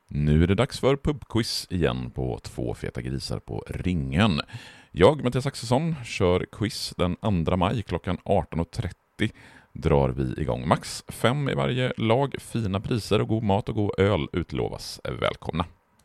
Nu är det dags för pubquiz igen på Två feta grisar på ringen. Jag, Mattias Axelsson, kör quiz den 2 maj klockan 18.30. Drar vi igång. Max 5 i varje lag, fina priser och god mat och god öl utlovas. Välkomna!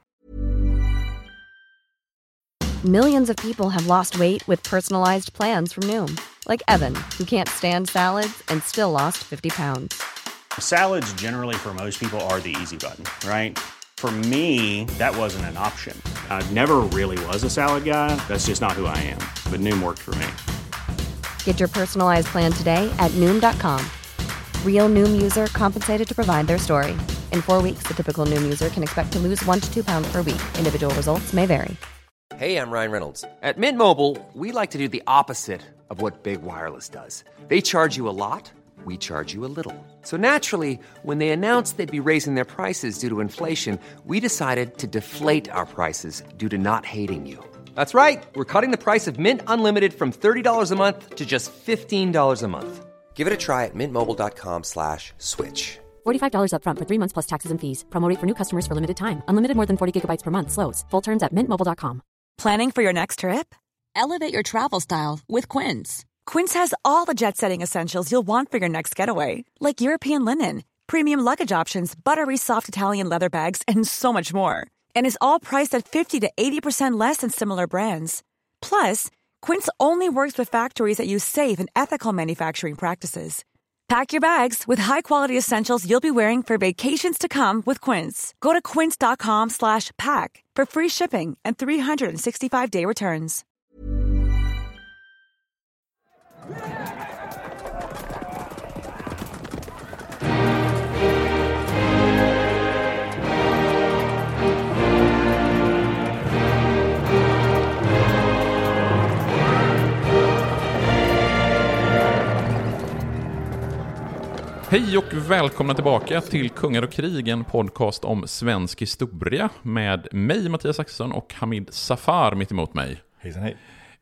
Millions of people have lost weight with personalized plans from Noom. Like Evan, who can't stand salads and still lost 50 pounds. Salads generally for most people are the easy button, right? For me, that wasn't an option. I never really was a salad guy. That's just not who I am. But Noom worked for me. Get your personalized plan today at Noom.com. Real Noom user compensated to provide their story. In 4 weeks, the typical Noom user can expect to lose 1 to 2 pounds per week. Individual results may vary. Hey, I'm Ryan Reynolds. At Mint Mobile, we like to do the opposite of what Big Wireless does. They charge you a lot, we charge you a little. So naturally, when they announced they'd be raising their prices due to inflation, we decided to deflate our prices due to not hating you. That's right. We're cutting the price of Mint Unlimited from $30 a month to just $15 a month. Give it a try at mintmobile.com/switch. $45 up front for 3 months plus taxes and fees. Promo rate for new customers for limited time. Unlimited more than 40 gigabytes per month. Slows full terms at mintmobile.com. Planning for your next trip? Elevate your travel style with Quince. Quince has all the jet-setting essentials you'll want for your next getaway, like European linen, premium luggage options, buttery soft Italian leather bags, and so much more. And is all priced at 50 to 80% less than similar brands. Plus, Quince only works with factories that use safe and ethical manufacturing practices. Pack your bags with high-quality essentials you'll be wearing for vacations to come with Quince. Go to quince.com/pack for free shipping and 365-day returns. Hej och välkomna tillbaka till Kungar och krig, en podcast om svensk historia med mig, Mattias Axelsson, och Hamid Safar mitt emot mig. Hejsan, hej.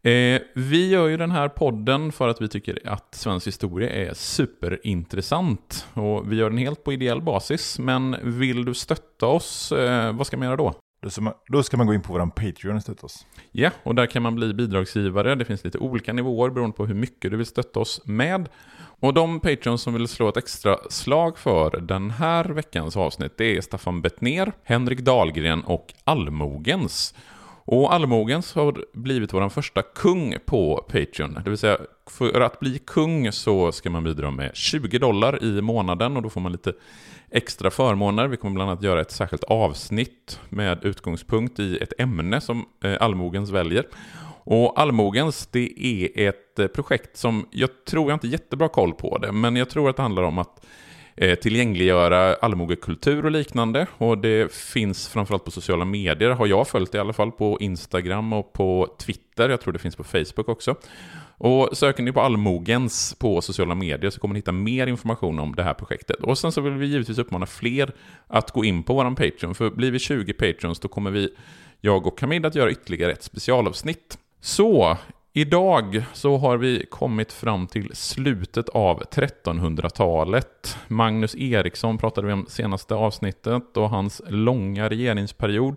Vi gör ju den här podden för att vi tycker att svensk historia är superintressant. Och vi gör den helt på ideell basis. Men vill du stötta oss, vad ska man göra då? Då ska man gå in på vår Patreon och stötta oss. Ja, och där kan man bli bidragsgivare. Det finns lite olika nivåer beroende på hur mycket du vill stötta oss med. Och de Patreons som vill slå ett extra slag för den här veckans avsnitt, det är Staffan Bettner, Henrik Dahlgren och Allmogens. Och Allmogens har blivit vår första kung på Patreon. Det vill säga, för att bli kung så ska man bidra med $20 i månaden. Och då får man lite extra förmåner. Vi kommer bland annat göra ett särskilt avsnitt med utgångspunkt i ett ämne som Allmogens väljer. Och Allmogens, det är ett projekt som jag inte är jättebra koll på det. Men jag tror att det handlar om att tillgängliggöra allmogekultur och liknande. Och det finns framförallt på sociala medier, har jag följt i alla fall, på Instagram och på Twitter. Jag tror det finns på Facebook också. Och söker ni på Allmogens på sociala medier så kommer ni hitta mer information om det här projektet. Och sen så vill vi givetvis uppmana fler att gå in på våran Patreon. För blir vi 20 Patreons då kommer jag och Hamid att göra ytterligare ett specialavsnitt. Så idag så har vi kommit fram till slutet av 1300-talet. Magnus Eriksson pratade vi om senaste avsnittet och hans långa regeringsperiod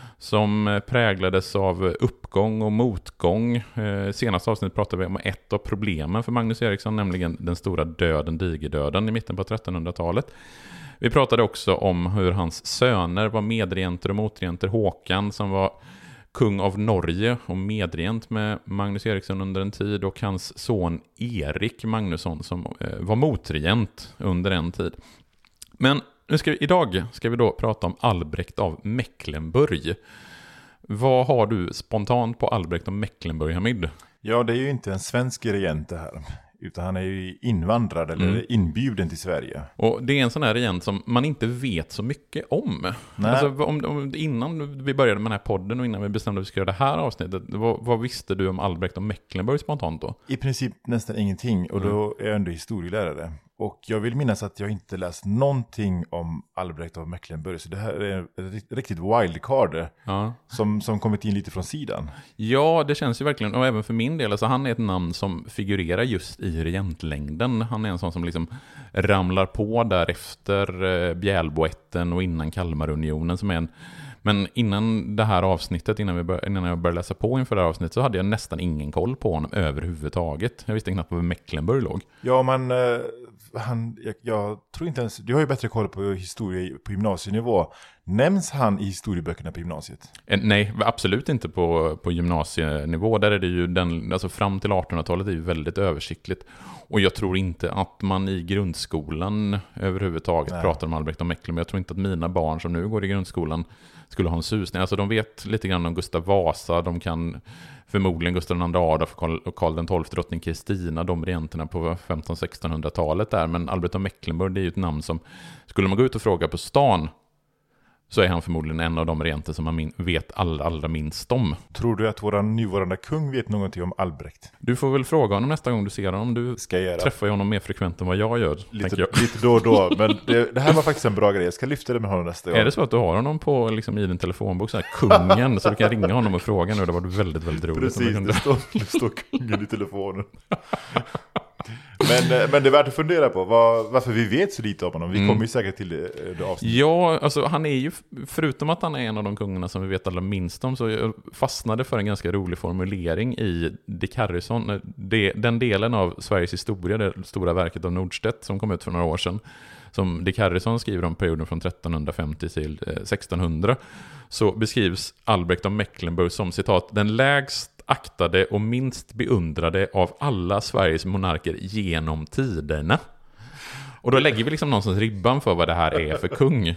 som präglades av uppgång och motgång. Senaste avsnitt pratade vi om ett av problemen för Magnus Eriksson, nämligen den stora digerdöden i mitten på 1300-talet. Vi pratade också om hur hans söner var medregenter och motregenter. Håkan som var kung av Norge och medregent med Magnus Eriksson under en tid, och hans son Erik Magnusson som var motregent under en tid. Men idag ska vi då prata om Albrecht av Mecklenburg. Vad har du spontant på Albrecht av Mecklenburg, Hamid? Ja, det är ju inte en svensk regent det här. Utan han är ju invandrad eller inbjuden till Sverige. Och det är en sån här regent som man inte vet så mycket om. Alltså, innan vi började med den här podden och innan vi bestämde att vi skulle göra det här avsnittet, vad visste du om Albrecht av Mecklenburg spontant då? I princip nästan ingenting, och då är jag ändå historielärare. Och jag vill minnas att jag inte läst någonting om Albrecht av Mecklenburg. Så det här är ett riktigt wildcard som kommit in lite från sidan. Ja, det känns ju verkligen. Och även för min del, alltså han är ett namn som figurerar just i regentlängden. Han är en sån som liksom ramlar på där efter Bjälboätten och innan Kalmarunionen som är en... Men innan det här avsnittet, innan jag började läsa på inför det här avsnittet, så hade jag nästan ingen koll på honom överhuvudtaget. Jag visste knappt var Mecklenburg låg. Ja, men jag tror inte ens... Du har ju bättre koll på historia på gymnasienivå. Nämns han i historieböckerna på gymnasiet? Nej, absolut inte på gymnasienivå. Där är det ju alltså fram till 1800-talet är ju väldigt översiktligt. Och jag tror inte att man i grundskolan överhuvudtaget pratar om Albrecht och Mecklenburg. Jag tror inte att mina barn som nu går i grundskolan skulle ha en susning. Alltså de vet lite grann om Gustav Vasa, de kan förmodligen Gustav II Adolf och Karl XII, drottning Kristina, de regenterna på 1500-1600-talet där. Men Albrecht av Mecklenburg, det är ju ett namn som, skulle man gå ut och fråga på stan, så är han förmodligen en av de regenter som man vet allra minst om. Tror du att vår nuvarande kung vet någonting om Albrecht? Du får väl fråga honom nästa gång du ser honom. Du träffar ju honom mer frekvent än vad jag gör. Lite då och då, men det här var faktiskt en bra grej. Jag ska lyfta det med honom nästa gång. Är det så att du har honom på, liksom, i din telefonbok, så här, kungen, så du kan ringa honom och fråga nu? Det var väldigt, väldigt roligt. Precis, det står kungen i telefonen. Men det är värt att fundera på varför vi vet så lite om honom. Vi kommer ju säkert till det avsnittet. Ja, alltså han är ju, förutom att han är en av de kungarna som vi vet allra minst om, så jag fastnade för en ganska rolig formulering i Dick Harrison, den delen av Sveriges historia, det stora verket av Nordstedt som kom ut för några år sedan, som Dick Harrison skriver om perioden från 1350 till 1600, så beskrivs Albrecht av Mecklenburg som, citat, den lägst aktade och minst beundrade av alla Sveriges monarker genom tiderna. Och då lägger vi liksom någonstans ribban för vad det här är för kung.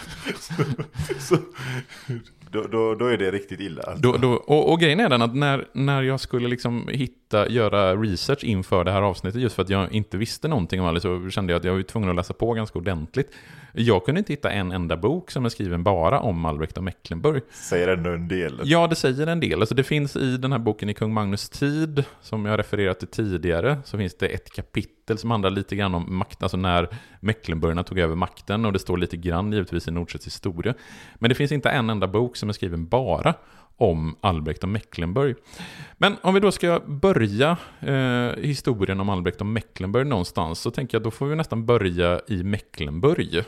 Då är det riktigt illa. Alltså. Och grejen är den att när jag skulle liksom göra research inför det här avsnittet, just för att jag inte visste någonting om det, så kände jag att jag var tvungen att läsa på ganska ordentligt. Jag kunde inte hitta en enda bok som är skriven bara om Albrecht av Mecklenburg. Säger ändå en del. Ja, det säger en del. Alltså det finns i den här boken i Kung Magnus tid, som jag refererat till tidigare, så finns det ett kapitel som handlar lite grann om makt, alltså när Mecklenburgarna tog över makten, och det står lite grann givetvis i Nordstedts historia. Men det finns inte en enda bok som är skriven bara om Albrecht av Mecklenburg. Men om vi då ska börja historien om Albrecht av Mecklenburg någonstans, så tänker jag då får vi nästan börja i Mecklenburg.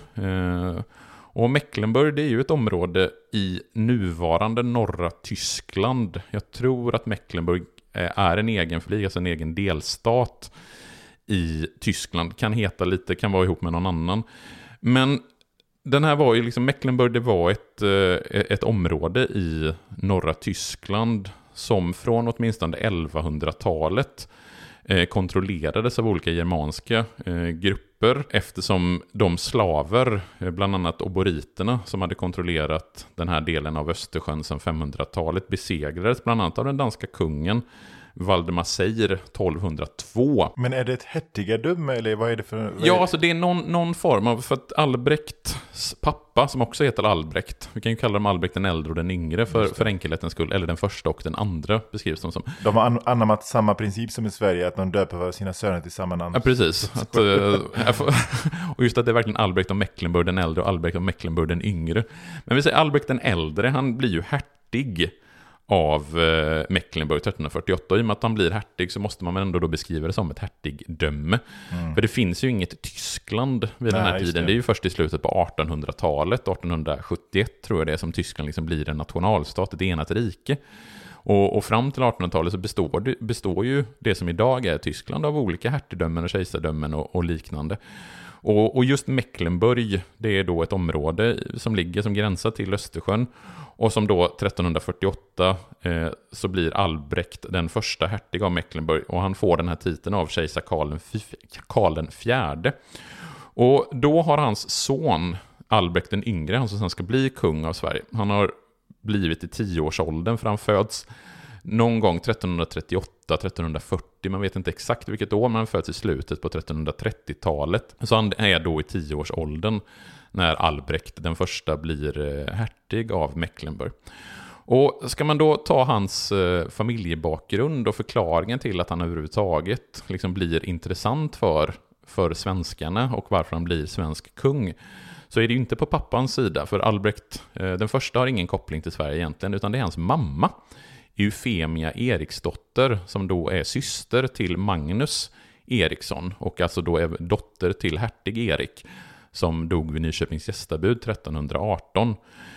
Och Mecklenburg, det är ju ett område i nuvarande norra Tyskland. Jag tror att Mecklenburg är en egen flik, alltså en egen delstat i Tyskland. Kan vara ihop med någon annan. Men den här var ju liksom, Mecklenburg, det var ett område i norra Tyskland som från åtminstone 1100-talet kontrollerades av olika germanska grupper, eftersom de slaver, bland annat oboriterna, som hade kontrollerat den här delen av Östersjön sedan 500-talet, besegrades bland annat av den danska kungen Valdemar Seir 1202. Men är det ett hertigadöme eller vad är det för... Ja, alltså det är någon form av, för att Albrechts pappa, som också heter Albrecht, vi kan ju kalla dem Albrecht den äldre och den yngre för enkelhetens skull, eller den första och den andra beskrivs de som. De har anammat samma princip som i Sverige, att de döper sina söner till samma namn. Ja, precis. Och just att det är verkligen Albrecht av Mecklenburg den äldre och Albrecht av Mecklenburg den yngre. Men vi säger Albrecht den äldre, han blir ju hertig av Mecklenburg 1348. I och med att han blir hertig så måste man ändå då beskriva det som ett hertigdöme. För det finns ju inget Tyskland vid den här tiden. Det är ju först i slutet på 1800-talet, 1871 tror jag det är, som Tyskland liksom blir en nationalstat, ett enat rike. Och fram till 1800-talet så består ju det som idag är Tyskland av olika hertigdömen och kejsardömen och liknande. Och just Mecklenburg, det är då ett område som ligger som gränsar till Östersjön, och som då 1348 så blir Albrecht den första hertig av Mecklenburg, och han får den här titeln av kejsar Karl den fjärde. Och då har hans son Albrecht den yngre, han som sen ska bli kung av Sverige, han har blivit i 10-årsåldern, för han föds någon gång 1338-1340, man vet inte exakt vilket år, men han föds i slutet på 1330-talet. Så han är då i 10-årsåldern när Albrecht den första blir hertig av Mecklenburg. Och ska man då ta hans familjebakgrund och förklaringen till att han överhuvudtaget liksom blir intressant för för svenskarna och varför han blir svensk kung, så är det ju inte på pappans sida. För Albrecht den första har ingen koppling till Sverige egentligen, utan det är hans mamma, Eufemia Eriksdotter, som då är syster till Magnus Eriksson och alltså då är dotter till hertig Erik, som dog vid Nyköpings gästabud 1318.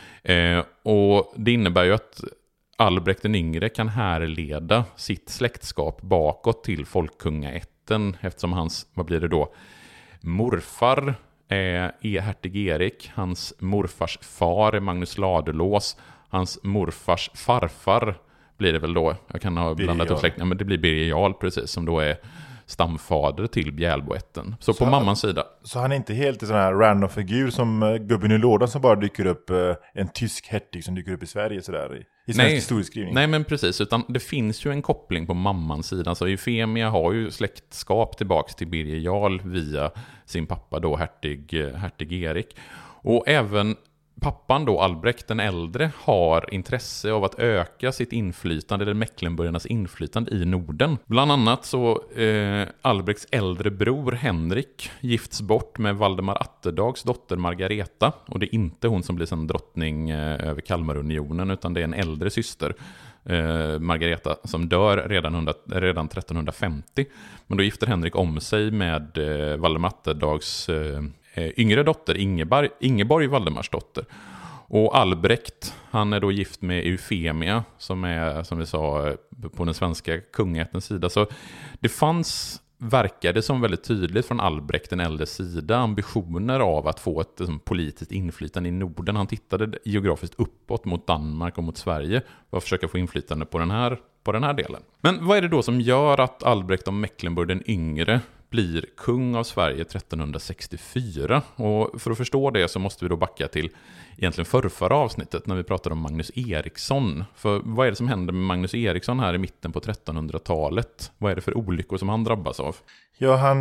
Och det innebär ju att Albrecht den yngre kan härleda sitt släktskap bakåt till folkkungaätten, eftersom hans, vad blir det då, morfar är hertig Erik, hans morfars far är Magnus Ladulås, hans morfars farfar blir det väl då, jag kan ha blandat upp släkten, men det blir Birger Jarl precis, som då är stamfader till Bjälboätten. Så på mammans sida. Så han är inte helt en sån här random figur som gubben i lådan som bara dyker upp, en tysk hertig som dyker upp i Sverige sådär i svensk historieskrivning. Nej, men precis, utan det finns ju en koppling på mammans sida. Så Eufemia har ju släktskap tillbaks till Birger Jarl via sin pappa då, hertig Erik. Och även pappan då, Albrecht den äldre, har intresse av att öka sitt inflytande, eller Mecklenburgarnas inflytande i Norden. Bland annat så Albrechts äldre bror Henrik gifts bort med Valdemar Atterdags dotter Margareta. Och det är inte hon som blir sen drottning över Kalmarunionen, utan det är en äldre syster, Margareta, som dör redan 1350. Men då gifter Henrik om sig med Valdemar Atterdags yngre dotter Ingeborg Valdemars dotter. Och Albrecht, han är då gift med Eufemia, som är, som vi sa, på den svenska kungaättens sida. Så det verkade som väldigt tydligt från Albrecht den äldre sida ambitioner av att få ett politiskt inflytande i Norden. Han tittade geografiskt uppåt mot Danmark och mot Sverige för att försöka få inflytande på den här delen. Men vad är det då som gör att Albrecht av Mecklenburg den yngre blir kung av Sverige 1364? Och för att förstå det så måste vi då backa till egentligen förra avsnittet när vi pratade om Magnus Eriksson. För vad är det som händer med Magnus Eriksson här i mitten på 1300-talet? Vad är det för olyckor som han drabbas av? Ja,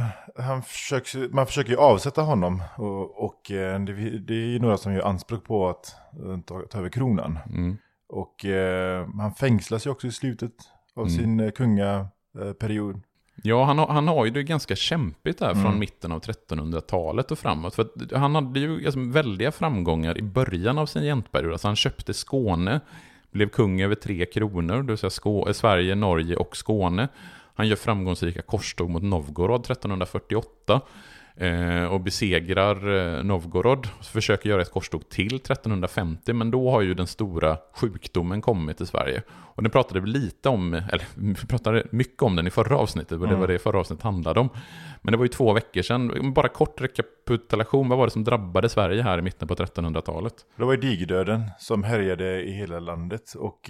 man försöker ju avsätta honom och det är ju några som gör anspråk på att ta över kronan. Och han fängslas ju också i slutet av sin kungaperiod. Ja, han har ju det ganska kämpigt där från mitten av 1300-talet och framåt. För att han hade ju väldiga framgångar i början av sin regentperiod. Alltså han köpte Skåne, blev kung över 3 kronor, det vill säga Sverige, Norge och Skåne. Han gör framgångsrika korståg mot Novgorod 1348 och besegrar Novgorod. Försöker göra ett korståg till 1350, men då har ju den stora sjukdomen kommit till Sverige. Och den pratade vi lite om, eller vi pratade mycket om den i förra avsnittet, och det var det förra avsnittet handlade om. Men det var ju 2 veckor sedan. Bara kort rekapitulation, vad var det som drabbade Sverige här i mitten på 1300-talet? Det var ju digerdöden som härjade i hela landet, och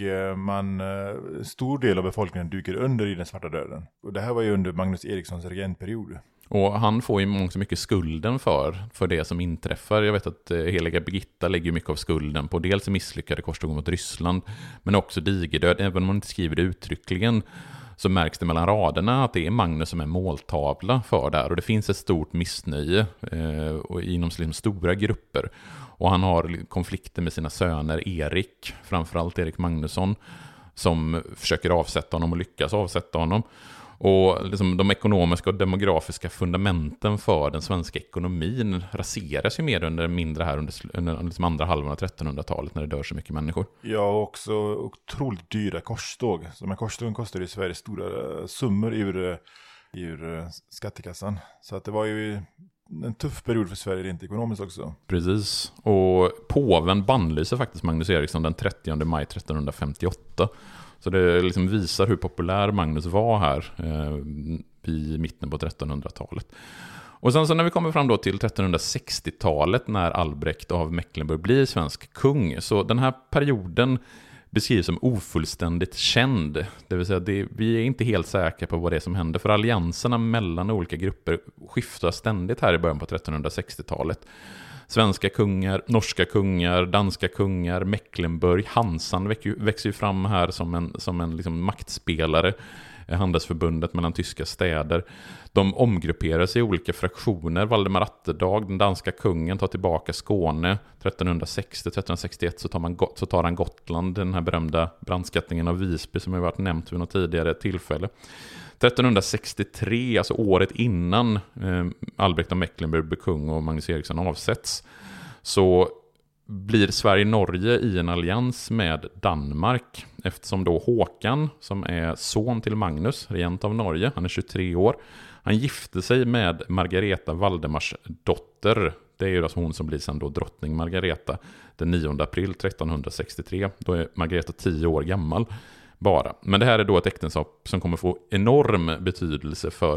stor del av befolkningen dyker under i den svarta döden. Och det här var ju under Magnus Erikssons regentperiod. Och han får ju mångt så mycket skulden för det som inträffar. Jag vet att heliga Birgitta lägger mycket av skulden på dels misslyckade korståg mot Ryssland, men också digerdöd. Även om man inte skriver det uttryckligen så märks det mellan raderna att det är Magnus som är måltavla för det här. Och det finns ett stort missnöje inom stora grupper. Och han har konflikter med sina söner Erik, framförallt Erik Magnusson, som försöker avsätta honom och lyckas avsätta honom. Och liksom de ekonomiska och demografiska fundamenten för den svenska ekonomin raseras ju mer under mindre här under liksom andra halvan av 1300-talet när det dör så mycket människor. Ja, och också otroligt dyra korståg. Så de här korstågen kostar i Sverige stora summor ur skattekassan. Så att det var ju en tuff period för Sverige rent ekonomiskt också. Precis. Och påven bannlyser faktiskt Magnus Eriksson den 30 maj 1358. Så det liksom visar hur populär Magnus var här i mitten på 1300-talet. Och sen så när vi kommer fram då till 1360-talet när Albrecht av Mecklenburg blir svensk kung, så den här perioden beskrivs som ofullständigt känd. Det vill säga vi är inte helt säkra på vad det är som händer, för allianserna mellan olika grupper skiftar ständigt här i början på 1360-talet. Svenska kungar, norska kungar, danska kungar, Mecklenburg, Hansan växer ju fram här som en liksom maktspelare. handelsförbundet mellan tyska städer. De omgrupperar sig i olika fraktioner. Valdemar Atterdag, den danska kungen, tar tillbaka Skåne. 1360-1361 så tar han Gotland, den här berömda brandskattningen av Visby som har varit nämnt vid något tidigare tillfälle. 1363, alltså året innan Albrecht av Mecklenburg blir kung och Magnus Eriksson avsätts, så blir Sverige-Norge i en allians med Danmark, eftersom då Håkan, som är son till Magnus, regent av Norge, han är 23 år, han gifte sig med Margareta Valdemars dotter. Det är ju alltså hon som blir sen då drottning Margareta den 9 april 1363. Då är Margareta 10 år gammal bara. Men det här är då ett äktenskap som kommer få enorm betydelse för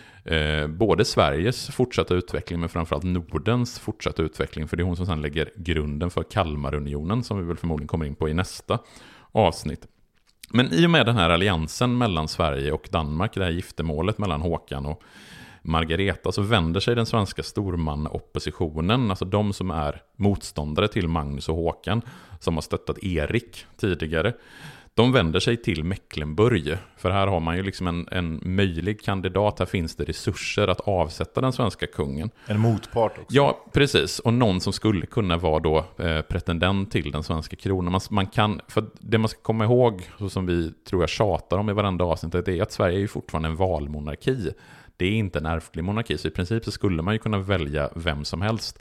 både Sveriges fortsatta utveckling men framförallt Nordens fortsatta utveckling, för det är hon som sedan lägger grunden för Kalmarunionen som vi väl förmodligen kommer in på i nästa avsnitt. Men i och med den här alliansen mellan Sverige och Danmark, det här giftermålet mellan Håkan och Margareta, så vänder sig den svenska stormanoppositionen, alltså de som är motståndare till Magnus och Håkan, som har stöttat Erik tidigare. De vänder sig till Mecklenburg, för här har man ju liksom en möjlig kandidat. Här finns det resurser att avsätta den svenska kungen. En motpart också. Ja, precis. Och någon som skulle kunna vara då pretendent till den svenska kronan. Man kan, för det man ska komma ihåg, så som vi tror jag tjatar om i varenda avsnitt, det är att Sverige är ju fortfarande en valmonarki. Det är inte en ärftlig monarki, så i princip så skulle man ju kunna välja vem som helst.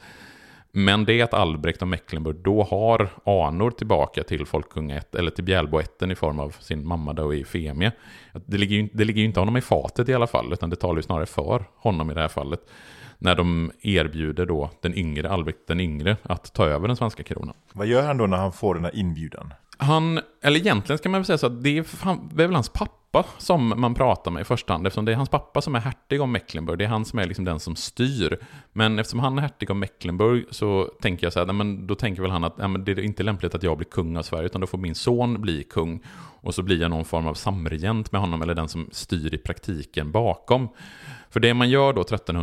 Men det är att Albrecht av Mecklenburg då har anor tillbaka till folkungaätten, eller till Bjälboätten i form av sin mamma då i Femia. Det ligger ju inte honom i fatet i alla fall, utan det talar ju snarare för honom i det här fallet. När de erbjuder då den yngre, Albrecht den yngre, att ta över den svenska kronan. Vad gör han då när han får den här inbjudan? Eller egentligen ska man väl säga så att det är väl hans pappa som man pratar med i första hand, eftersom det är hans pappa som är hertig av Mecklenburg. Det är han som är liksom den som styr. Men eftersom han är hertig av Mecklenburg så tänker jag så här, men då tänker väl han att men det är inte lämpligt att jag blir kung av Sverige, utan då får min son bli kung. Och så blir jag någon form av samregent med honom, eller den som styr i praktiken bakom. För det man gör då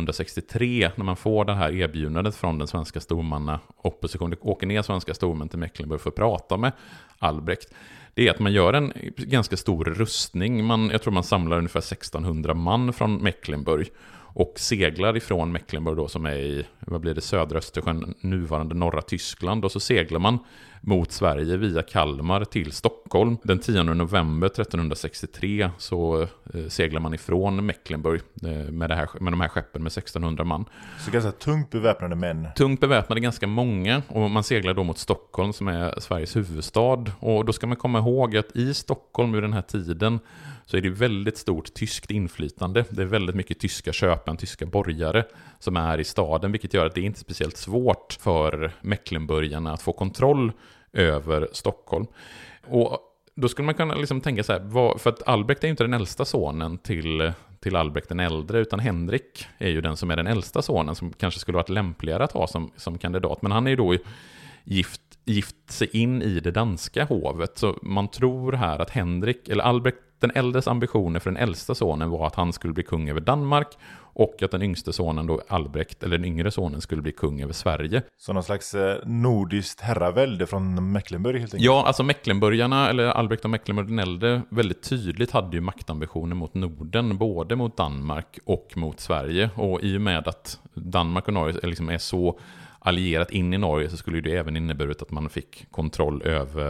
1363, när man får det här erbjudandet från den svenska stormannaoppositionen, åker ner svenska stormän till Mecklenburg för att prata med Albrecht, det är att man gör en ganska stor rustning. Jag tror man samlar ungefär 1600 man från Mecklenburg och seglar ifrån Mecklenburg då, som är i, södra Östersjön, nuvarande norra Tyskland, och så seglar man mot Sverige via Kalmar till Stockholm. Den 10 november 1363 så seglar man ifrån Mecklenburg med de här skeppen med 1600 man. Så ganska tungt beväpnade män. Tungt beväpnade, ganska många, och man seglar då mot Stockholm som är Sveriges huvudstad. Och då ska man komma ihåg att i Stockholm vid den här tiden så är det väldigt stort tyskt inflytande. Det är väldigt mycket tyska köpmän, tyska borgare som är i staden, vilket gör att det inte är speciellt svårt för Mecklenburgarna att få kontroll över Stockholm. Och då skulle man kunna liksom tänka så här, för att Albrecht är ju inte den äldsta sonen till Albrecht den äldre, utan Henrik är ju den som är den äldsta sonen, som kanske skulle varit lämpligare att ha som kandidat. Men han är ju då gift sig in i det danska hovet, så man tror här att Albrecht den äldres ambitioner för den äldsta sonen var att han skulle bli kung över Danmark, och att den yngste sonen då, Albrecht, eller den yngre sonen, skulle bli kung över Sverige. Så någon slags nordiskt herravälde från Mecklenburg helt enkelt? Ja, alltså Mecklenburgarna, eller Albrecht och Mecklenburg den äldre, väldigt tydligt hade ju maktambitioner mot Norden, både mot Danmark och mot Sverige. Och i och med att Danmark och Norge liksom är så allierat in i Norge, så skulle det även inneburit att man fick kontroll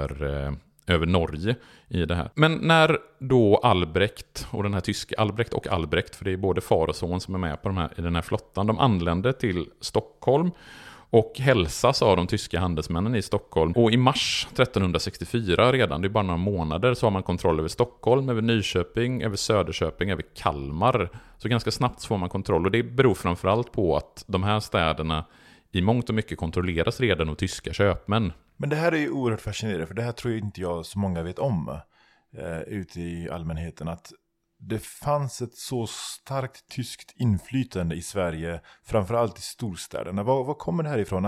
över Norge i det här. Men när då Albrecht och den här tyska Albrecht, för det är både far och son som är med på i den här flottan, de anländer till Stockholm och hälsas av de tyska handelsmännen i Stockholm. Och i mars 1364 redan, det är bara några månader, så har man kontroll över Stockholm, över Nyköping, över Söderköping, över Kalmar. Så ganska snabbt får man kontroll, och det beror framförallt på att de här städerna i mångt och mycket kontrolleras redan av tyska köpmän. Men det här är ju oerhört fascinerande, för det här tror inte jag så många vet om ute i allmänheten, att det fanns ett så starkt tyskt inflytande i Sverige, framförallt i storstäderna. Vad kommer det här ifrån?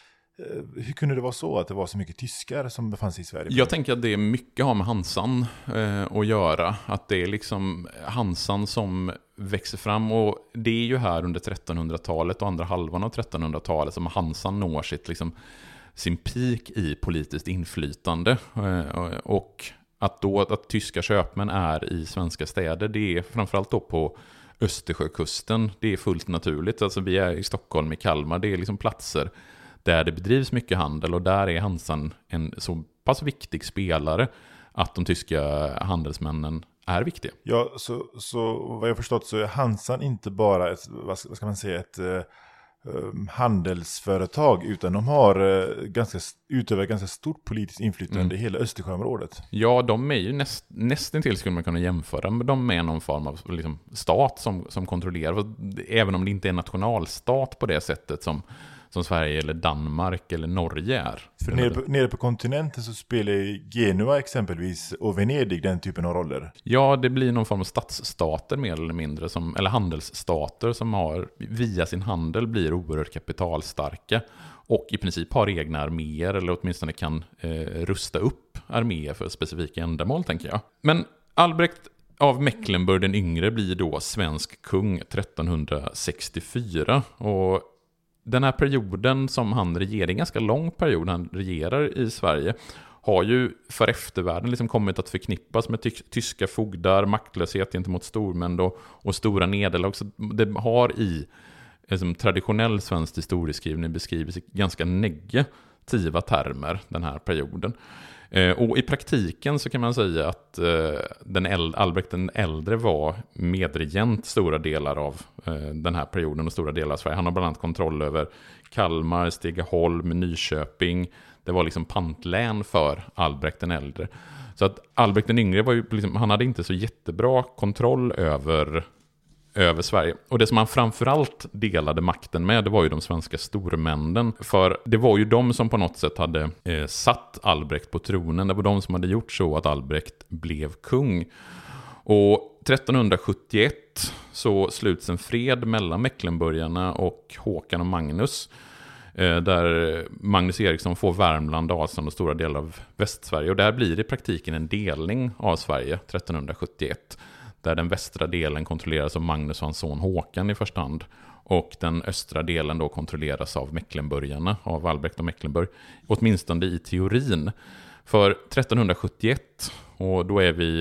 Hur kunde det vara så att det var så mycket tyskar som befann sig i Sverige? Jag tänker att det är mycket har med Hansan att göra. Att det är liksom Hansan som växer fram, och det är ju här under 1300-talet och andra halvan av 1300-talet som Hansan når sin peak i politiskt inflytande. Och att tyska köpmän är i svenska städer, det är framförallt då på Östersjökusten. Det är fullt naturligt. Alltså vi är i Stockholm, i Kalmar. Det är liksom platser där det bedrivs mycket handel, och där är Hansan en så pass viktig spelare att de tyska handelsmännen är viktiga. Ja, så vad jag förstått så är Hansan inte bara ett, vad ska man säga, ett handelsföretag, utan de har utövar ganska stort politiskt inflytande i hela Östersjöområdet. Ja, de är ju nästintill skulle man kunna jämföra med dem med någon form av liksom stat som kontrollerar, även om det inte är en nationalstat på det sättet som Sverige eller Danmark eller Norge är. För nere på kontinenten så spelar Genua exempelvis och Venedig den typen av roller. Ja, det blir någon form av stadsstater mer eller mindre, eller handelsstater som har via sin handel blir oerhört kapitalstarka och i princip har egna arméer, eller åtminstone kan rusta upp arméer för specifika ändamål, tänker jag. Men Albrecht av Mecklenburg den yngre blir då svensk kung 1364, och den här perioden som han regerar, en ganska lång period han regerar i Sverige, har ju för eftervärlden liksom kommit att förknippas med tyska fogdar, maktlöshet gentemot stormän och stora nederlag. Så det har i liksom, traditionell svensk historieskrivning beskrivits i ganska negativa termer den här perioden. Och i praktiken så kan man säga att Albrecht den äldre var medregent stora delar av den här perioden och stora delar av Sverige. Han har bland annat kontroll över Kalmar, Stegaholm, Nyköping. Det var liksom pantlän för Albrecht den äldre. Så att Albrecht den yngre var ju liksom, han hade inte så jättebra kontroll över Sverige. Och det som han framförallt delade makten med, det var ju de svenska stormännen. För det var ju de som på något sätt hade satt Albrecht på tronen. Det var de som hade gjort så att Albrecht blev kung. Och 1371 så sluts en fred mellan Mecklenburgarna och Håkan och Magnus. Där Magnus Eriksson får Värmland, Dalsland och stora delar av Västsverige. Och där blir det i praktiken en delning av Sverige 1371. Där den västra delen kontrolleras av Magnus och hans son Håkan i första hand. Och den östra delen då kontrolleras av Mecklenburgarna, av Albrecht och Mecklenburg. Åtminstone i teorin. För 1371, och då är vi,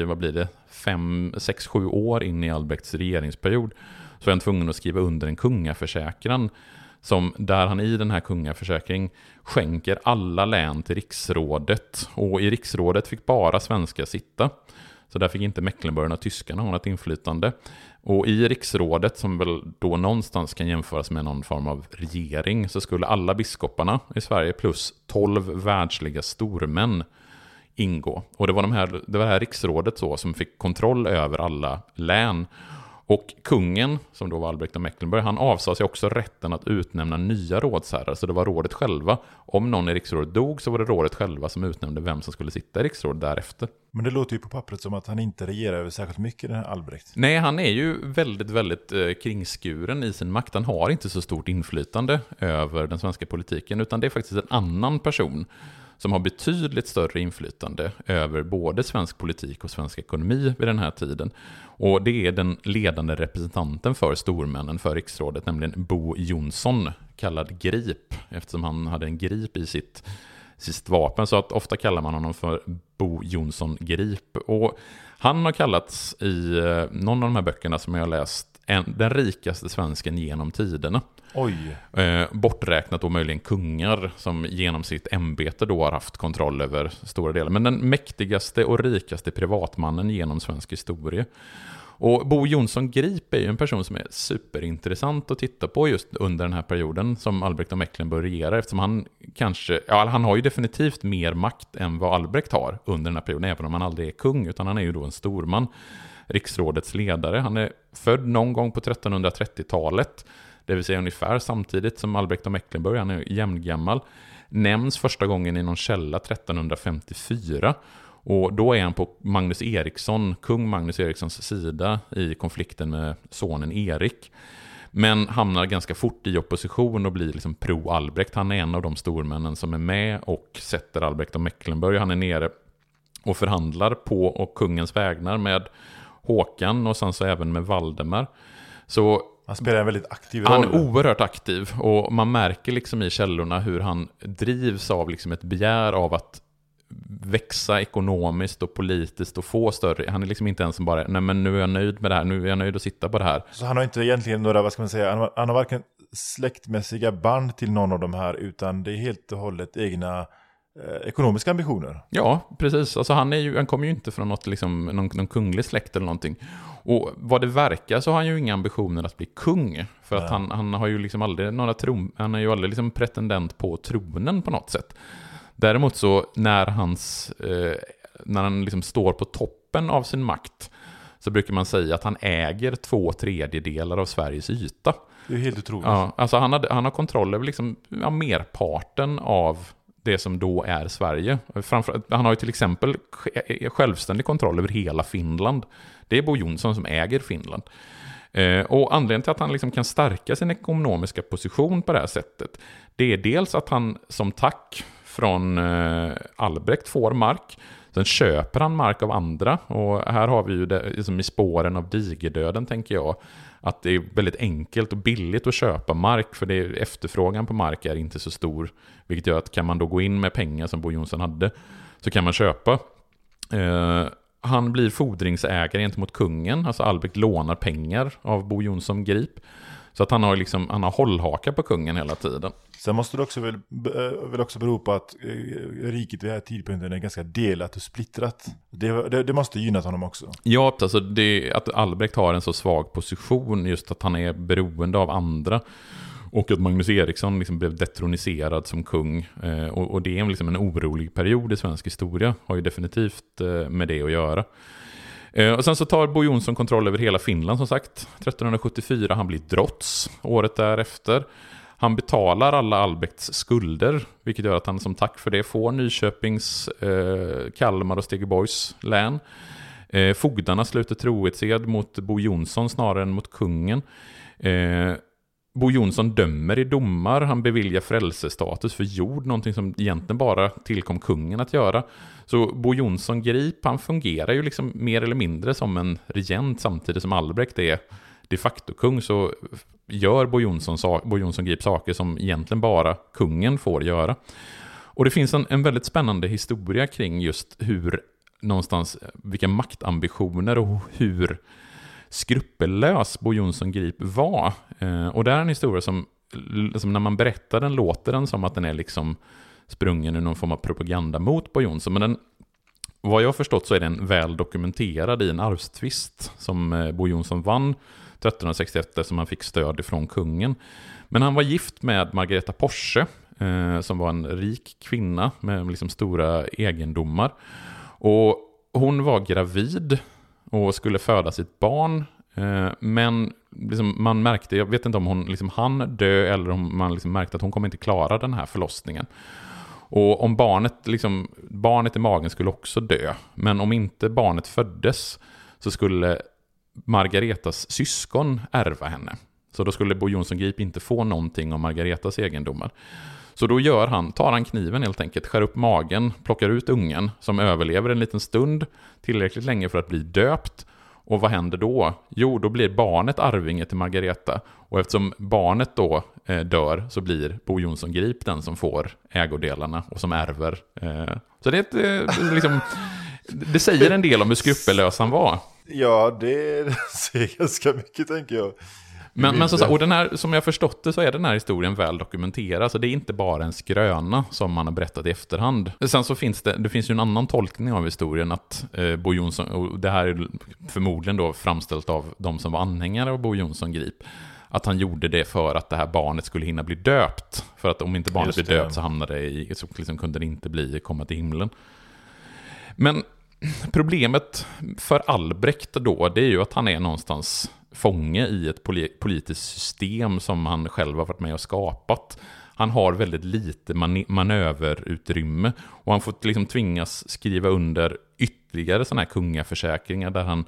5-6-7 år in i Albrechts regeringsperiod, så är han tvungen att skriva under en kungaförsäkran. Där han i den här kungaförsäkring skänker alla län till riksrådet. Och i riksrådet fick bara svenska sitta. Så där fick inte Mecklenburgarna och tyskarna ha något inflytande. Och i riksrådet, som väl då någonstans kan jämföras med någon form av regering, så skulle alla biskoparna i Sverige plus 12 världsliga stormän ingå. Och det var det här riksrådet så, som fick kontroll över alla län. Och kungen, som då var Albrecht av Mecklenburg, han avsade sig också rätten att utnämna nya rådsherrar. Så det var rådet själva. Om någon i riksrådet dog så var det rådet själva som utnämnde vem som skulle sitta i riksrådet därefter. Men det låter ju på pappret som att han inte regerar över särskilt mycket, den här Albrecht. Nej, han är ju väldigt, väldigt kringskuren i sin makt. Han har inte så stort inflytande över den svenska politiken, utan det är faktiskt en annan person som har betydligt större inflytande över både svensk politik och svensk ekonomi vid den här tiden. Och det är den ledande representanten för stormännen för riksrådet, nämligen Bo Jonsson, kallad Grip, eftersom han hade en grip i sitt vapen, så att ofta kallar man honom för Bo Jonsson Grip. Och han har kallats i någon av de här böckerna som jag har läst den rikaste svensken genom tiderna. Oj. Borträknat då möjligen kungar som genom sitt ämbete då har haft kontroll över stora delar. Men den mäktigaste och rikaste privatmannen genom svensk historia. Och Bo Jonsson Grip är ju en person som är superintressant att titta på just under den här perioden som Albrecht av Mecklenburg regerar, eftersom han har ju definitivt mer makt än vad Albrecht har under den här perioden, även om han aldrig är kung, utan han är ju då en storman, riksrådets ledare. Han är född någon gång på 1330-talet, det vill säga ungefär samtidigt som Albrecht av Mecklenburg. Han är jämngammal. Nämns första gången i någon källa 1354. Och då är han på kung Magnus Erikssons sida i konflikten med sonen Erik. Men hamnar ganska fort i opposition och blir liksom pro-Albrecht. Han är en av de stormännen som är med och sätter Albrecht av Mecklenburg. Han är nere och förhandlar på och kungens vägnar med Håkan och sen så även med Valdemar. Så han spelar en väldigt aktiv roll. Han är oerhört aktiv, och man märker liksom i källorna hur han drivs av liksom ett begär av att växa ekonomiskt och politiskt och få större. Han är liksom inte ens bara, nej men nu är jag nöjd med det här, nu är jag nöjd att sitta på det här. Så han har inte egentligen några, vad ska man säga, han har varken släktmässiga band till någon av de här, utan det är helt och hållet egna ekonomiska ambitioner. Ja, precis. Alltså han kommer ju inte från någon kunglig släkt eller någonting. Och vad det verkar så har han ju inga ambitioner att bli kung. För att han har ju liksom aldrig han är ju aldrig liksom pretendent på tronen på något sätt. Däremot så när han liksom står på toppen av sin makt, så brukar man säga att han äger 2/3 av Sveriges yta. Det är helt otroligt. Ja, alltså han har kontroll över liksom, merparten av det som då är Sverige. Han har ju till exempel självständig kontroll över hela Finland. Det är Bo Jonsson som äger Finland. Och anledningen till att han liksom kan stärka sin ekonomiska position på det här sättet, det är dels att han som tack från Albrecht får mark. Sen köper han mark av andra. Och här har vi ju det, liksom i spåren av digerdöden, tänker jag, att det är väldigt enkelt och billigt att köpa mark, för efterfrågan på mark är inte så stor, vilket gör att kan man då gå in med pengar som Bo Jonsson hade, så kan man köpa. Han blir fordringsägare gentemot kungen, alltså Albrecht lånar pengar av Bo Jonsson Grip, så att han har hållhaka på kungen hela tiden. Sen måste det också väl också bero på att riket vid den här tidpunkten är ganska delat och splittrat. Det måste gynna honom också. Ja, alltså att Albrecht har en så svag position, just att han är beroende av andra, och att Magnus Eriksson liksom blev detroniserad som kung. Och det är liksom en orolig period i svensk historia, har ju definitivt med det att göra. Och sen så tar Bo Jonsson kontroll över hela Finland, som sagt, 1374. Han blir drots året därefter. Han betalar alla Albrechts skulder, vilket gör att han som tack för det får Nyköpings, Kalmar och Stegeborgs län. Fogdarna sluter trohetsed mot Bo Jonsson snarare än mot kungen. Bo Jonsson dömer i domar, han beviljar frälsestatus för jord, någonting som egentligen bara tillkom kungen att göra. Så Bo Jonsson Grip, han fungerar ju liksom mer eller mindre som en regent, samtidigt som Albrecht är de facto kung, så gör Bo Jonsson Grip saker som egentligen bara kungen får göra. Och det finns en väldigt spännande historia kring just vilka maktambitioner och hur skrupellös Bo Jonsson Grip var. Och det är en historia som när man berättar den låter den som att den är liksom sprungen ur någon form av propaganda mot Bo Jonsson. Men vad jag har förstått så är den väl dokumenterad i en arvstvist som Bo Jonsson vann 1361, som han fick stöd från kungen. Men han var gift med Margareta Porsche, som var en rik kvinna med liksom stora egendomar. Och hon var gravid och skulle föda sitt barn, men liksom man märkte, jag vet inte om hon liksom hann dö eller om man liksom märkte att hon kommer inte klara den här förlossningen. Och om barnet i magen skulle också dö, men om inte barnet föddes så skulle Margaretas syskon ärva henne. Så då skulle Bo Jonsson Grip inte få någonting av Margaretas egendomar. Så då tar han kniven helt enkelt, skär upp magen, plockar ut ungen som överlever en liten stund, tillräckligt länge för att bli döpt. Och vad händer då? Jo, då blir barnet arvinge till Margareta. Och eftersom barnet då dör så blir Bo Jonsson Grip den som får ägodelarna och som ärver. Så det är liksom, det säger en del om hur skrupellös han var. Ja, det säger ganska mycket, tänker jag. Men så, och den här, som jag förstått det, så är den här historien väl dokumenterad. Så det är inte bara en skröna som man har berättat i efterhand. Sen så finns det finns ju en annan tolkning av historien, att Bo Jonsson, och det här är förmodligen då framställt av de som var anhängare av Bo Jonsson Grip, att han gjorde det för att det här barnet skulle hinna bli döpt. För att om inte barnet blir döpt så hamnade det så liksom kunde det inte komma till himlen. Men problemet för Albrecht då, det är ju att han är någonstans fånge i ett politiskt system som han själv har varit med och skapat. Han har väldigt lite manöverutrymme, och han får liksom tvingas skriva under ytterligare sådana här kungaförsäkringar där han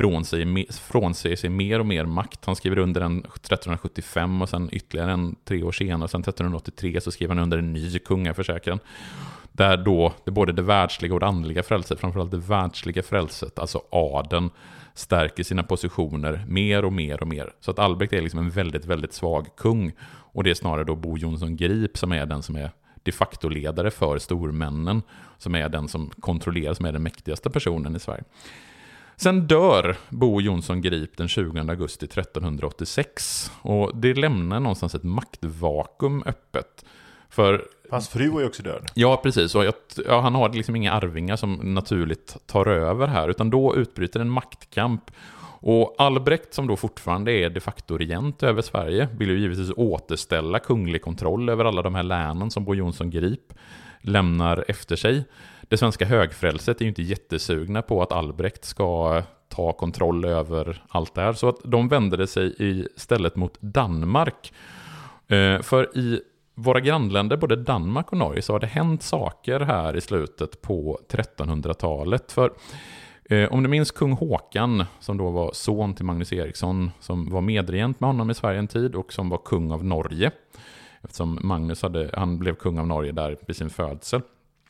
frånsäger sig mer och mer makt. Han skriver under den 1375 och sen ytterligare en 3 år senare, sen 1383 så skriver han under en ny kungaförsäkran. Där då både det världsliga och det andliga frälset, framförallt det världsliga frälset, alltså adeln, stärker sina positioner mer och mer och mer. Så att Albrecht är liksom en väldigt, väldigt svag kung. Och det är snarare då Bo Jonsson Grip som är den som är de facto ledare för stormännen, som är den som kontrollerar, som är den mäktigaste personen i Sverige. Sen dör Bo Jonsson Grip den 20 augusti 1386 och det lämnar någonstans ett maktvakuum öppet. För hans fru var ju också död. Ja, precis. Och han har liksom inga arvingar som naturligt tar över här, utan då utbryter en maktkamp. Och Albrecht, som då fortfarande är de facto regent över Sverige, vill ju givetvis återställa kunglig kontroll över alla de här länen som Bo Jonsson Grip lämnar efter sig. Det svenska högfrälset är ju inte jättesugna på att Albrecht ska ta kontroll över allt det här, så att de vände sig istället mot Danmark. För i våra grannländer, både Danmark och Norge, så har det hänt saker här i slutet på 1300-talet. För om du minns kung Håkan, som då var son till Magnus Eriksson, som var medregent med honom i Sverige en tid och som var kung av Norge, eftersom Magnus han blev kung av Norge där vid sin födsel.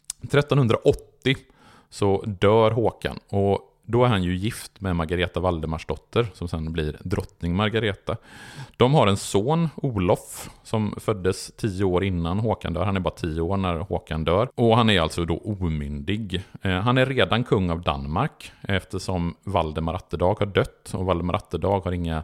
1380 så dör Håkan, och då är han ju gift med Margareta Valdemarsdotter, som sen blir drottning Margareta. De har en son, Olof, som föddes 10 år innan Håkan dör. Han är bara 10 år när Håkan dör. Och han är alltså då omyndig. Han är redan kung av Danmark, eftersom Valdemar Atterdag har dött. Och Valdemar Atterdag har inga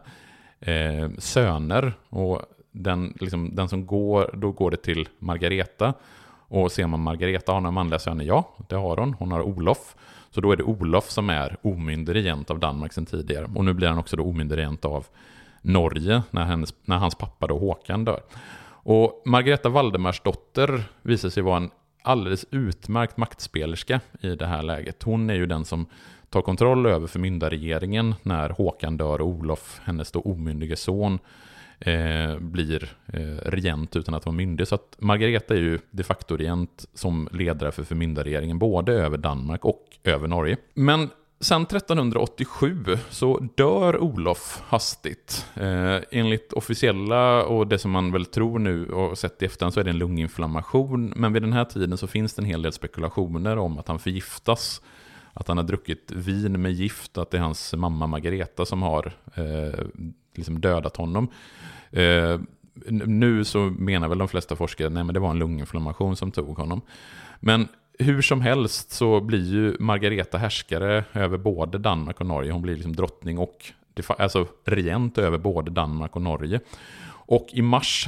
söner. Och den som går, då går det till Margareta. Och ser man Margareta har några manliga söner, ja, det har hon. Hon har Olof. Så då är det Olof som är omyndig regent av Danmark sedan tidigare. Och nu blir han också då omyndig regent av Norge när hans pappa då Håkan dör. Och Margareta Valdemarsdotter visar sig vara en alldeles utmärkt maktspelerska i det här läget. Hon är ju den som tar kontroll över förmyndarregeringen när Håkan dör och Olof, hennes då omyndige son, blir regent utan att vara myndig. Så att Margareta är ju de facto regent som ledare för förmyndarregeringen både över Danmark och över Norge. Men sen 1387 så dör Olof hastigt. Enligt officiella och det som man väl tror nu och sett i efterhand så är det en lunginflammation. Men vid den här tiden så finns det en hel del spekulationer om att han förgiftas. Att han har druckit vin med gift, att det är hans mamma Margareta som har liksom dödat honom. Nu så menar väl de flesta forskare att det var en lunginflammation som tog honom. Men hur som helst så blir ju Margareta härskare över både Danmark och Norge. Hon blir liksom drottning och alltså regent över både Danmark och Norge. Och i mars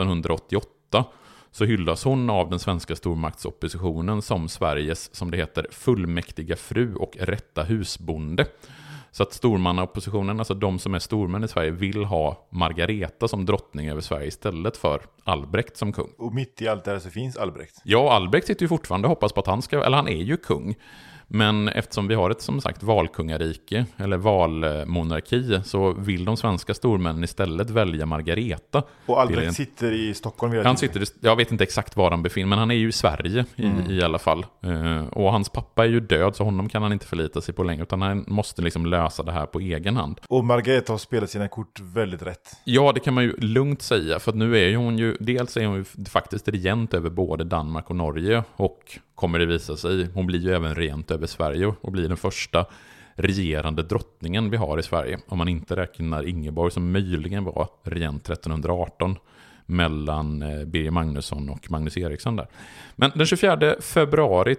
1388 så hyllas hon av den svenska stormaktsoppositionen som Sveriges, som det heter, fullmäktiga fru och rätta husbonde. Så att stormannaoppositionen, alltså de som är stormän i Sverige, vill ha Margareta som drottning över Sverige istället för Albrecht som kung. Och mitt i allt det här så finns Albrecht. Ja, Albrecht sitter ju fortfarande och hoppas på att han är ju kung. Men eftersom vi har ett som sagt valkungarike eller valmonarki så vill de svenska stormännen istället välja Margareta. Och Albrecht sitter i Stockholm. Jag vet inte exakt var han befinner, men han är ju i Sverige i alla fall. Och hans pappa är ju död, så honom kan han inte förlita sig på längre, utan han måste liksom lösa det här på egen hand. Och Margareta har spelat sina kort väldigt rätt. Ja, det kan man ju lugnt säga, för att nu är hon ju, dels är hon ju faktiskt regent över både Danmark och Norge, och kommer det visa sig, hon blir ju även regent över Sverige och blir den första regerande drottningen vi har i Sverige, om man inte räknar Ingeborg som möjligen var regent 1318 mellan Birger Magnusson och Magnus Eriksson där. Men den 24 februari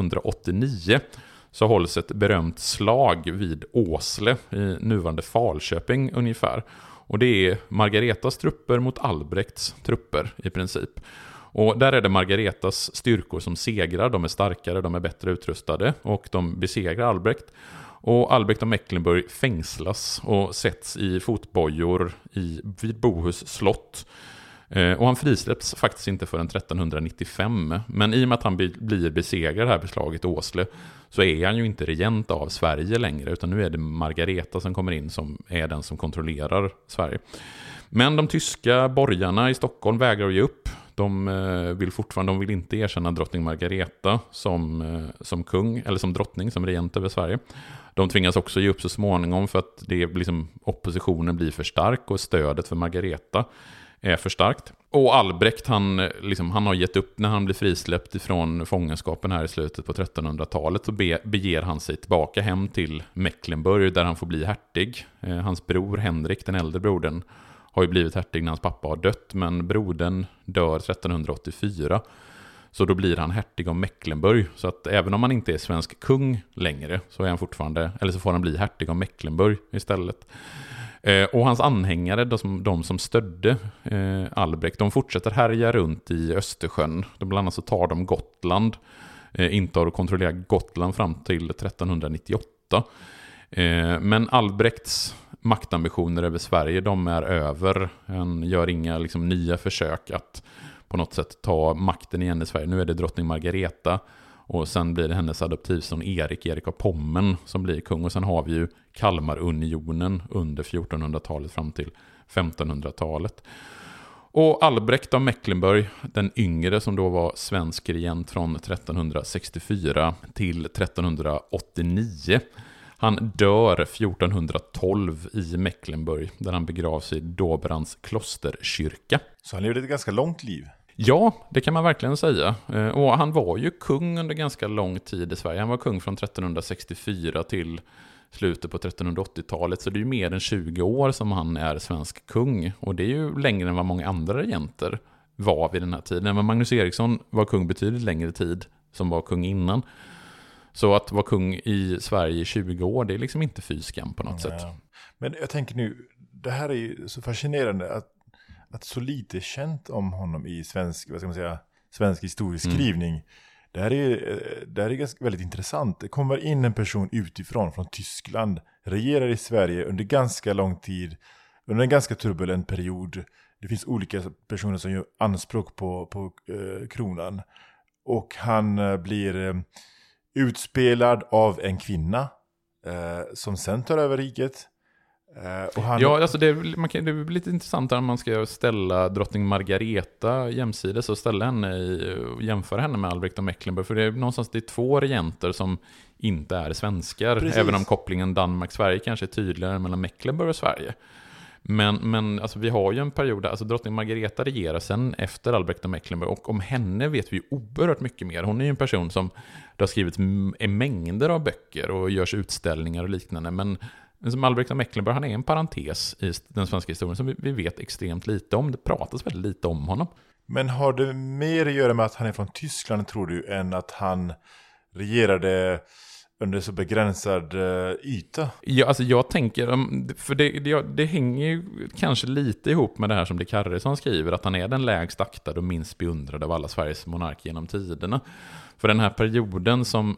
1389 så hålls ett berömt slag vid Åsle i nuvarande Falköping ungefär. Och det är Margaretas trupper mot Albrechts trupper i princip. Och där är det Margaretas styrkor som segrar. De är starkare, de är bättre utrustade och de besegrar Albrecht. Och Albrecht av Mecklenburg fängslas och sätts i fotbojor vid Bohus slott. Och han frisläpps faktiskt inte förrän 1395. Men i och med att han blir besegrad här beslaget i Åsle så är han ju inte regent av Sverige längre, utan nu är det Margareta som kommer in som är den som kontrollerar Sverige. Men de tyska borgarna i Stockholm vägrar att ge upp. De vill inte erkänna drottning Margareta som kung eller som drottning, som regent över Sverige. De tvingas också ge upp så småningom för att oppositionen blir för stark och stödet för Margareta är för starkt. Och Albrecht han har gett upp när han blir frisläppt ifrån fångenskapen här i slutet på 1300-talet, så beger han sig tillbaka hem till Mecklenburg där han får bli hertig. Hans bror Henrik, den äldre brodern, har ju blivit hertig när hans pappa har dött, men brodern dör 1384. Så då blir han hertig av Mecklenburg. Så att även om han inte är svensk kung längre så är han fortfarande, eller så får han bli hertig av Mecklenburg istället. Och hans anhängare, de som stödde Albrecht, de fortsätter härja runt i Östersjön. Bland annat så tar de Gotland, intar och kontrollerar Gotland fram till 1398. Men Albrechts maktambitioner över Sverige, de är över. Han gör inga liksom nya försök att på något sätt ta makten igen i Sverige. Nu är det drottning Margareta och sen blir det hennes adoptivson Erik av Pommern som blir kung. Och sen har vi ju Kalmarunionen under 1400-talet fram till 1500-talet. Och Albrecht av Mecklenburg, den yngre som då var svensk regent från 1364 till 1389. Han dör 1412 i Mecklenburg där han begravs i Dobrans klosterkyrka. Så han levde ett ganska långt liv. Ja, det kan man verkligen säga. Och han var ju kung under ganska lång tid i Sverige. Han var kung från 1364 till slutet på 1380-talet. Så det är ju mer än 20 år som han är svensk kung. Och det är ju längre än vad många andra regenter var vid den här tiden. Men Magnus Eriksson var kung betydligt längre tid som var kung innan. Så att vara kung i Sverige i 20 år, det är liksom inte fyskam på något sätt. Men jag tänker nu, det här är ju så fascinerande att så lite är känt om honom i svensk historisk skrivning. Det här är ganska, väldigt intressant. Det kommer in en person utifrån, från Tyskland, regerar i Sverige under ganska lång tid, under en ganska turbulent period. Det finns olika personer som gör anspråk på kronan. Och han blir utspelad av en kvinna som sen tar över riket. Och han... Ja, alltså det är lite intressant när man ska ställa drottning Margareta jämsides och jämföra henne med Albrecht av Mecklenburg. För det är någonstans det är två regenter som inte är svenskar. Precis. Även om kopplingen Danmark-Sverige kanske är tydligare mellan Mecklenburg och Sverige. Men alltså, vi har ju en period där alltså, drottning Margareta regerar sen efter Albrecht av Mecklenburg, och om henne vet vi ju oerhört mycket mer. Hon är ju en person som det har skrivits mängder av böcker och görs utställningar och liknande, men som Albrecht av Mecklenburg, han är en parentes i den svenska historien som vi vet extremt lite om. Det pratas väldigt lite om honom. Men har det mer att göra med att han är från Tyskland, tror du, än att han regerade under så begränsad yta? Ja, alltså jag tänker, för det hänger ju kanske lite ihop med det här som de Carresson skriver, att han är den lägst aktade och minst beundrade av alla Sveriges monarker genom tiderna. För den här perioden som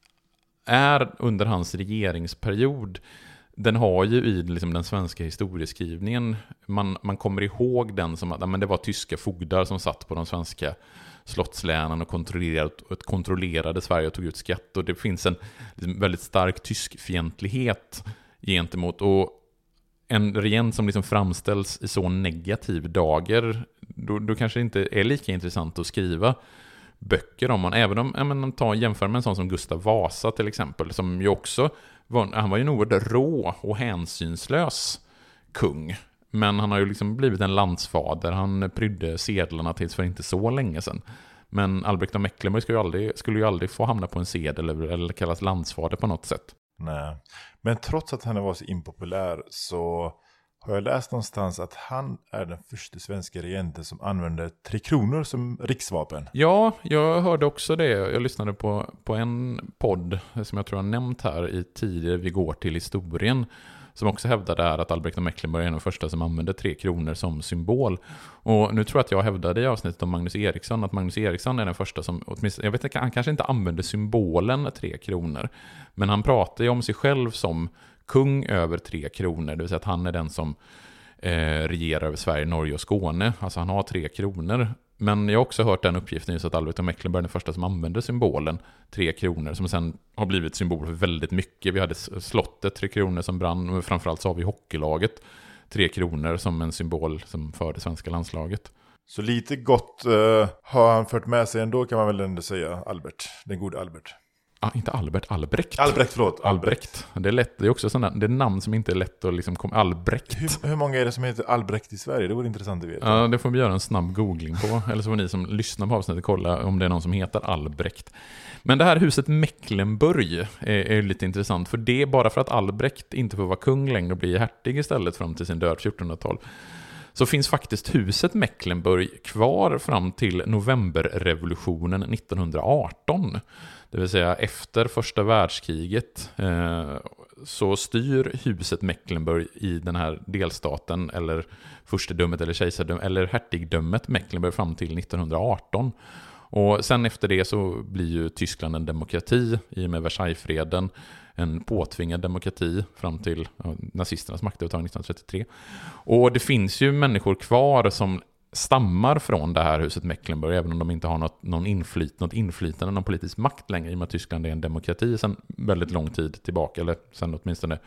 är under hans regeringsperiod, den har ju i liksom den svenska historieskrivningen, man kommer ihåg den som att men det var tyska fogdar som satt på de svenska slottslänen och kontrollerade Sverige och tog ut skatt, och det finns en liksom väldigt stark tyskfientlighet gentemot, och en regent som liksom framställs i så negativ dager, då kanske det inte är lika intressant att skriva böcker om man, även om jämför med en sån som Gustav Vasa till exempel, som ju också han var ju nog rå och hänsynslös kung, men han har ju liksom blivit en landsfader. Han prydde sedlarna tills för inte så länge sedan. Men Albrecht av Mecklenburg skulle ju aldrig få hamna på en sedel eller kallas landsfader på något sätt. Nej, men trots att han var så impopulär så har jag läst någonstans att han är den första svenska regenten som använde 3 kronor som riksvapen. Ja, jag hörde också det. Jag lyssnade på en podd som jag tror jag nämnt här i tidigare Vi går till historien, som också hävdade att Albrecht av Mecklenburg är den första som använde 3 kronor som symbol. Och nu tror jag att jag hävdade i avsnittet om Magnus Eriksson att Magnus Eriksson är den första som, åtminstone, jag vet inte, han kanske inte använde symbolen 3 kronor, men han pratar ju om sig själv som kung över 3 kronor, det vill säga att han är den som regerar över Sverige, Norge och Skåne. Alltså han har 3 kronor. Men jag har också hört den uppgiften just att Albrecht av Mecklenburg är den första som använde symbolen 3 kronor, som sen har blivit symbol för väldigt mycket. Vi hade slottet 3 kronor som brann, och framförallt så har vi hockeylaget 3 kronor som en symbol som för det svenska landslaget. Så lite gott har han fört med sig ändå, kan man väl ändå säga, Albert, den gode Albert. Inte Albert, Albrecht. Albrecht. Det är lätt, det är också sådana, det är namn som inte är lätt att liksom komma. Albrecht. Hur många är det som heter Albrecht i Sverige? Det vore intressant att veta. Ja, det får vi göra en snabb googling på. Eller så får ni som lyssnar på avsnittet kolla om det är någon som heter Albrecht. Men det här huset Mecklenburg är lite intressant, för det är bara för att Albrecht inte får vara kung längre och bli hertig istället fram till sin död 1412. så finns faktiskt huset Mecklenburg kvar fram till novemberrevolutionen 1918. Det vill säga efter första världskriget så styr huset Mecklenburg i den här delstaten eller furstedömet eller kejsardömet eller hertigdömet Mecklenburg fram till 1918. Och sen efter det så blir ju Tyskland en demokrati i och med Versaillesfreden, en påtvingad demokrati fram till nazisternas maktövertagande 1933. Och det finns ju människor kvar som stammar från det här huset Mecklenburg, även om de inte har något inflytande, någon politisk makt längre, i och med att Tyskland är en demokrati sedan väldigt lång tid tillbaka, eller sedan åtminstone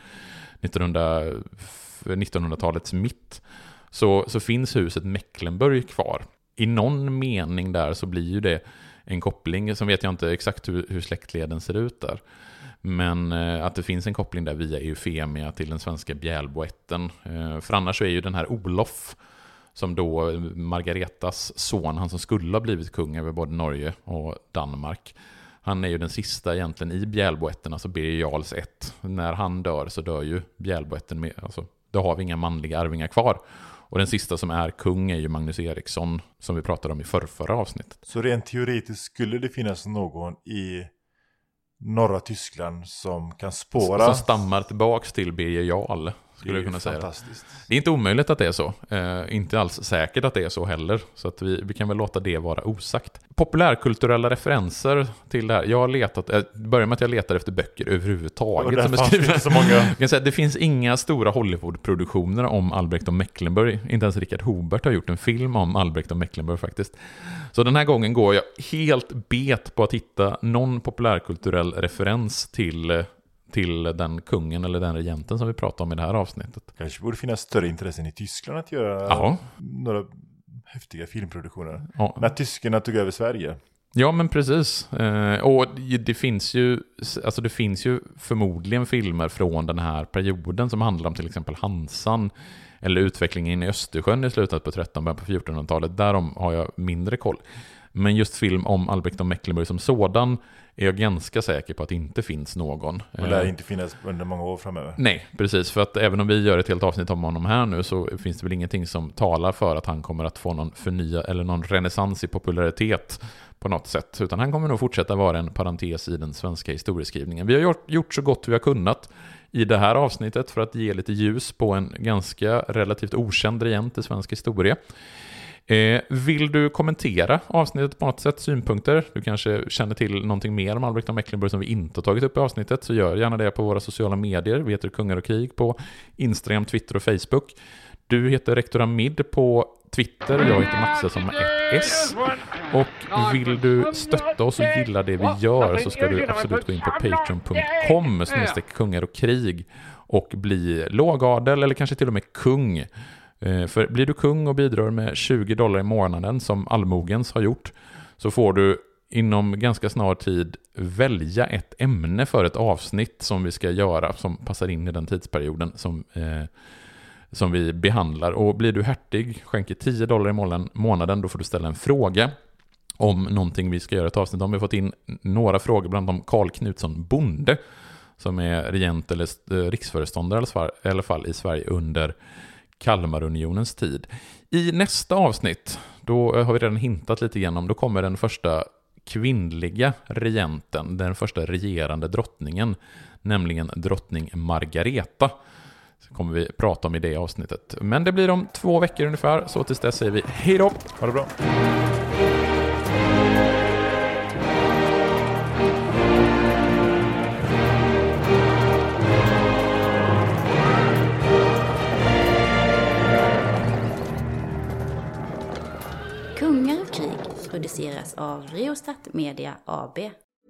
1900-talets mitt, så finns huset Mecklenburg kvar. I någon mening där så blir ju det en koppling, som vet jag inte exakt hur släktleden ser ut där. Men att det finns en koppling där via Eufemia till den svenska bjälboätten. För annars så är ju den här Olof, som då Margaretas son, han som skulle ha blivit kung över både Norge och Danmark. Han är ju den sista egentligen i bjälboätten, alltså Birger Jarls ett. När han dör så dör ju bjälboätten med, alltså då har vi inga manliga arvingar kvar. Och den sista som är kung är ju Magnus Eriksson, som vi pratade om i förra avsnittet. Så rent teoretiskt skulle det finnas någon i norra Tyskland som kan spåra... Som stammar tillbaks till Birger Jarl, skulle jag kunna säga. Fantastiskt. Det är inte omöjligt att det är så. Inte alls säkert att det är så heller. Så att vi kan väl låta det vara osagt. Populärkulturella referenser till det här. Jag har letat, börjar med att jag letar efter böcker överhuvudtaget. Som är skrivna. Så många. Jag kan säga, det finns inga stora Hollywood-produktioner om Albrecht och Mecklenburg. Inte ens Richard Hobart har gjort en film om Albrecht och Mecklenburg faktiskt. Så den här gången går jag helt bet på att hitta någon populärkulturell referens till den kungen eller den regenten som vi pratar om i det här avsnittet. Kanske borde finnas större intressen i Tyskland att göra några häftiga filmproduktioner. Ja. När tyskarna tog över Sverige. Ja, men precis. Och det finns ju förmodligen filmer från den här perioden som handlar om till exempel Hansan eller utvecklingen i Östersjön i slutet på 1300- på 1400-talet. Därom har jag mindre koll. Men just film om Albrecht och Mecklenburg som sådan är jag ganska säker på att det inte finns någon. Och det lär inte finnas under många år framöver. Nej, precis. För att även om vi gör ett helt avsnitt om honom här nu så finns det väl ingenting som talar för att han kommer att få någon eller någon renässans i popularitet på något sätt. Utan han kommer nog fortsätta vara en parentes i den svenska historieskrivningen. Vi har gjort så gott vi har kunnat i det här avsnittet för att ge lite ljus på en ganska relativt okänd regent i svensk historia. Vill du kommentera avsnittet på något sätt, synpunkter, du kanske känner till någonting mer om Albrecht och Mecklenburg som vi inte har tagit upp i avsnittet, så gör gärna det på våra sociala medier. Vi heter Kungar och krig på Instagram, Twitter och Facebook. Du heter Rektor Hamid på Twitter, jag heter Maxa som är ett S. Och vill du stötta oss och gilla det vi gör så ska du absolut gå in på patreon.com/kungar och krig och bli lågadel eller kanske till och med kung. För blir du kung och bidrar med $20 i månaden som Allmogens har gjort, så får du inom ganska snar tid välja ett ämne för ett avsnitt som vi ska göra som passar in i den tidsperioden som vi behandlar. Och blir du hertig, skänker $10 i månaden, då får du ställa en fråga om någonting vi ska göra ett avsnitt om. Vi har fått in några frågor, bland dem Karl Knutsson Bonde, som är regent eller riksföreståndare i alla fall i Sverige under Kalmarunionens tid. I nästa avsnitt, då har vi redan hintat lite grann om, då kommer den första kvinnliga regenten, den första regerande drottningen, nämligen drottning Margareta. Så kommer vi prata om i det avsnittet. Men det blir om 2 veckor ungefär, så tills dess säger vi hej då! Ha det bra! Kungar och krig produceras av Reostat Media AB.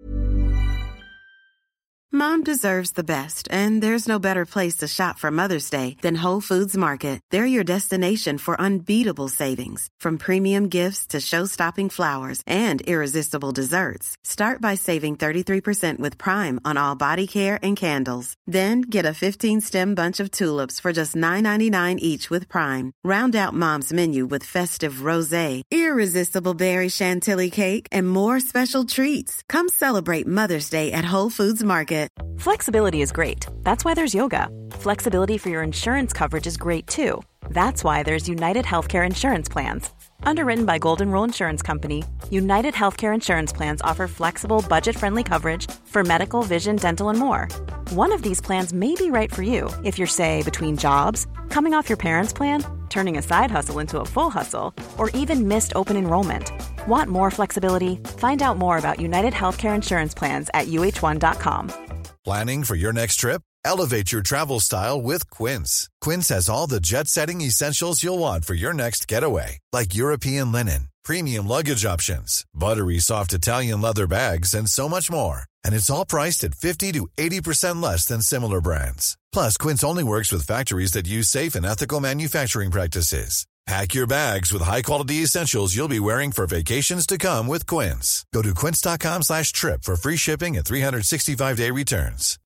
Mom deserves the best, and there's no better place to shop for Mother's Day than Whole Foods Market. They're your destination for unbeatable savings, from premium gifts to show-stopping flowers and irresistible desserts. Start by saving 33% with Prime on all body care and candles. Then get a 15-stem bunch of tulips for just $9.99 each with Prime. Round out Mom's menu with festive rosé, irresistible berry chantilly cake, and more special treats. Come celebrate Mother's Day at Whole Foods Market. Flexibility is great. That's why there's yoga. Flexibility for your insurance coverage is great too. That's why there's United Healthcare Insurance Plans. Underwritten by Golden Rule Insurance Company, United Healthcare Insurance Plans offer flexible, budget-friendly coverage for medical, vision, dental, and more. One of these plans may be right for you if you're, say, between jobs, coming off your parents' plan, turning a side hustle into a full hustle, or even missed open enrollment. Want more flexibility? Find out more about United Healthcare Insurance Plans at uh1.com. Planning for your next trip? Elevate your travel style with Quince. Quince has all the jet-setting essentials you'll want for your next getaway, like European linen, premium luggage options, buttery soft Italian leather bags, and so much more. And it's all priced at 50 to 80% less than similar brands. Plus, Quince only works with factories that use safe and ethical manufacturing practices. Pack your bags with high-quality essentials you'll be wearing for vacations to come with Quince. Go to quince.com/trip for free shipping and 365-day returns.